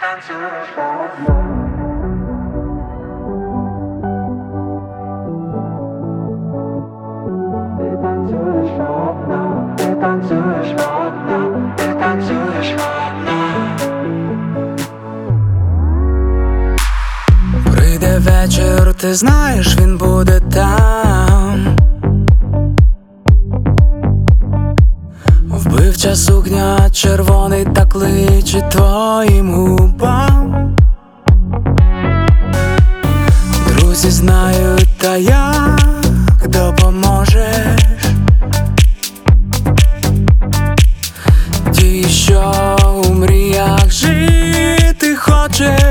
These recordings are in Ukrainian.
Прийде вечір, ти знаєш, він буде там. Вбивча сукня, червоний так личить твоїм губам. Друзі знають, та як допоможеш. Ті, що у мріях жити хоче,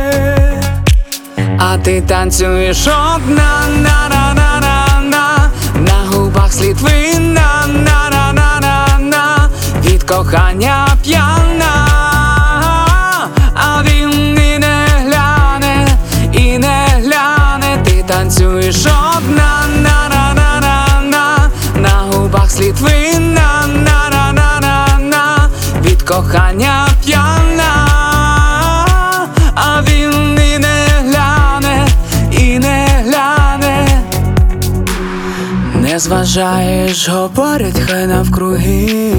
а ти танцюєш одна, на-на-на-на-на. На губах слід вина, на-на-на-на-на. Від кохання п'яна, а він і не гляне, і не гляне. Ти танцюєш одна, на-на-на-на-на. На губах слід вина, на-на-на-на-на. Від кохання п'яна, а він і не гляне, і не гляне. Не зважаєш, говорять, хай навкруги.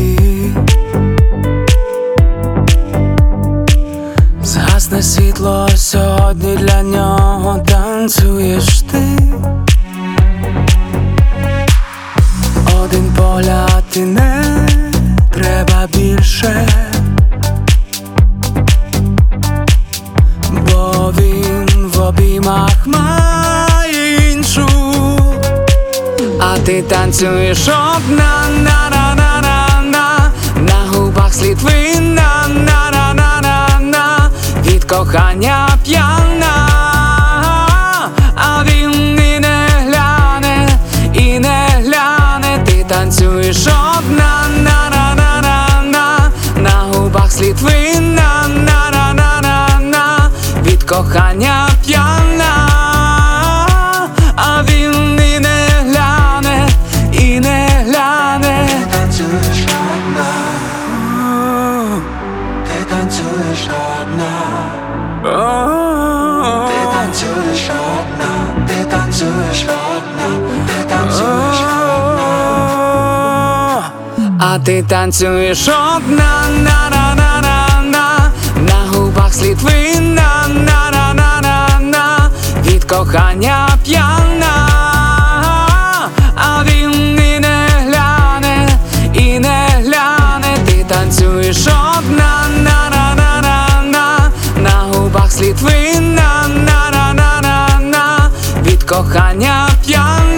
Згасне світло, сьогодні для нього танцюєш ти. Один погляд і не треба більше, бо він в обіймах має іншу. А ти танцюєш одна, на-на-на-на-на. На губах слід вина, на-на-на-на-на. Від кохання п'яна, а він і не гляне, і не гляне. Ти танцюєш одна, на-на-на-на-на. На губах слід вина, на-на-на-на-на. Від кохання п'яна, а він і не гляне, і не гляне. Ти танцюєш одна, ти танцюєш одна, ти танцюєш одна, ти танцюєш одна, ти танцюєш одна. А ти танцюєш одна, на-на-на-на-на. На губах слід вина, на-на-на-на-на. Від кохання п'яна, а він і не гляне, і не гляне. Ти танцюєш одна, на-на-на-на-на. На губах слід вина, на-на-на-на-на. Від кохання п'яна.